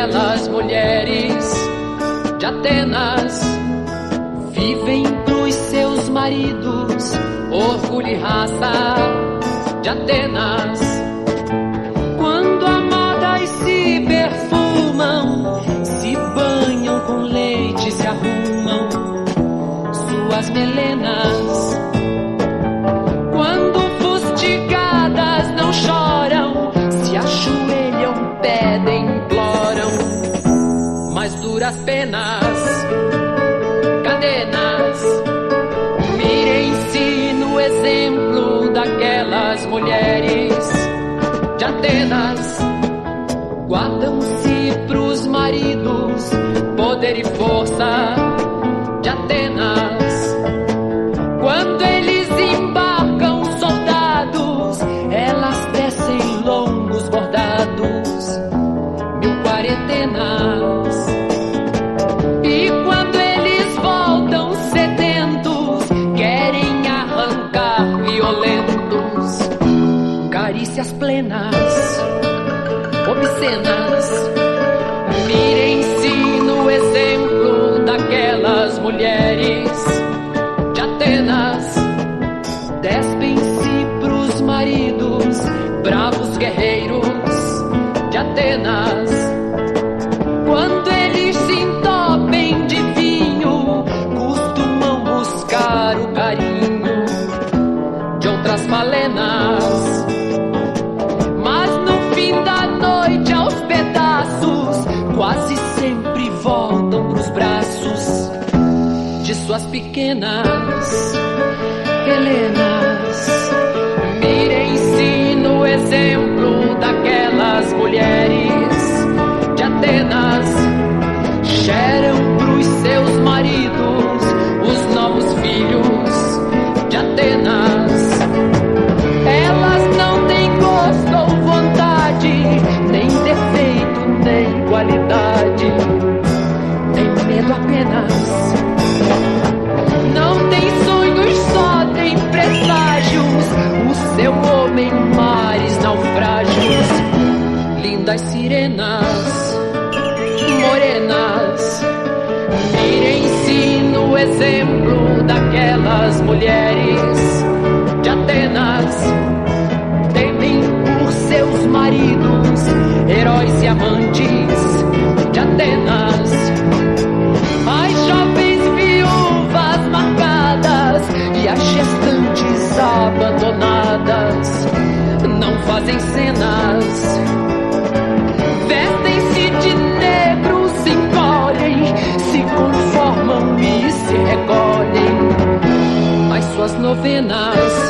daquelas mulheres de Atenas. Vivem pros seus maridos, orgulho e raça de Atenas. Quando amadas se perfumam, se banham com leite, se arrumam suas melenas. Quando fustigadas não choram, se ajoelham, pedem, imploram, mas duras penas, cadenas. Mirem-se no exemplo daquelas mulheres de Atenas. Guardam-se pros maridos poder e força de Atenas. Quando eles embarcam soldados, elas tecem longos bordados, 1040. E quando eles voltam sedentos, querem arrancar violentos carícias plenas, obscenas. Mirem-se no exemplo daquelas mulheres de Atenas. Despem-se pros maridos, bravos guerreiros de Atenas. Quando eles se entopem de vinho, costumam buscar o carinho de outras falenas. Mas no fim da noite, aos pedaços, quase sempre voltam pros braços de suas pequenas Helenas. Mirem-se no exemplo daquelas mulheres de Atenas. Geram pros seus maridos os novos filhos de Atenas. Elas não têm gosto ou vontade, nem defeito, nem qualidade. Tem medo apenas. Não tem sonhos, só tem presságios. O seu homem, mares, naufrágios. Lindas sirenas, morenas. Mirem-se no exemplo daquelas mulheres de Atenas. Temem por seus maridos, heróis e amantes de Atenas. As jovens viúvas marcadas e as gestantes abandonadas não fazem cenas. Vestem-se de negro, se encolhem, se conformam e se recolhem às suas novenas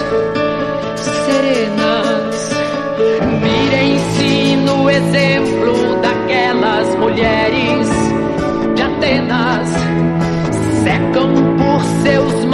serenas. Mirem-se no exemplo daquelas mulheres de Atenas. Secam por seus